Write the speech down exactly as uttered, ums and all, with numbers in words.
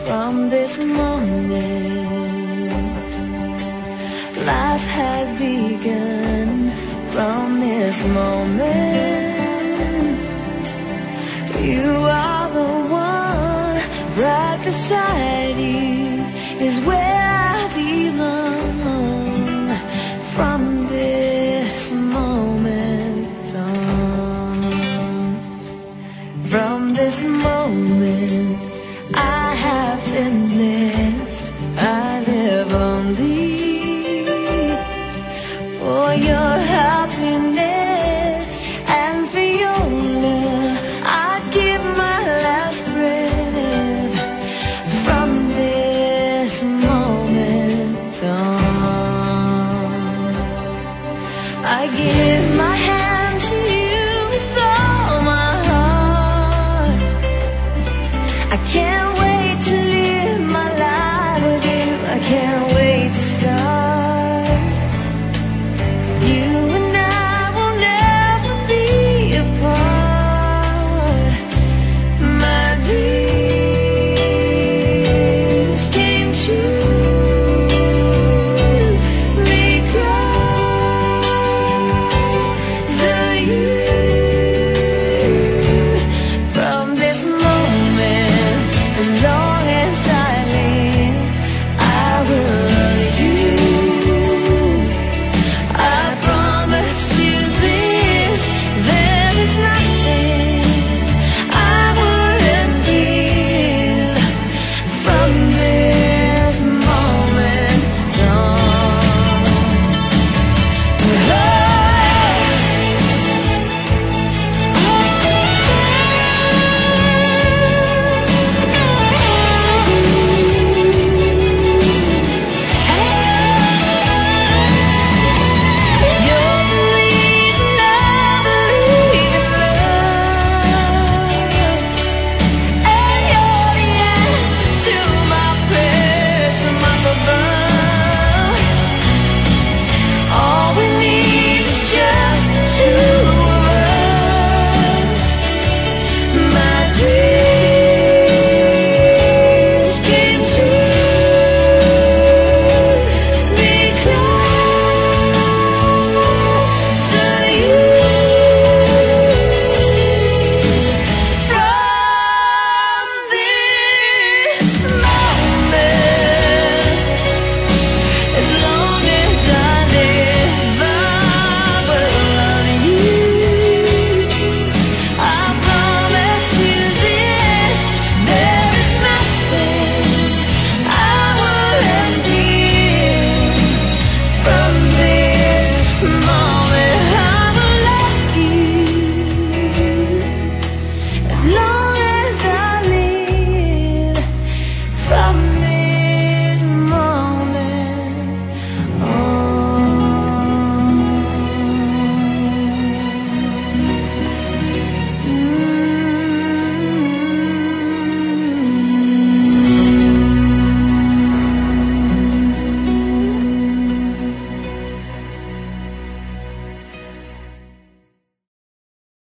from this moment. Life has begun from this moment. You are the one, right beside you is where I belong. From this moment on, from this moment I have been blessed. I live only for your happiness and for your love. I give my last breath. From this moment on, I give my hand to you with all my heart. I can't